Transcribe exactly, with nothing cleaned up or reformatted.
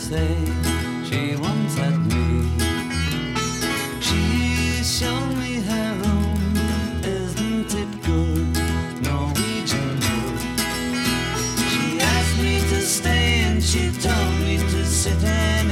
say she once had me. She showed me her room, isn't it good? Norwegian wood. She asked me to stay and she told me to sit in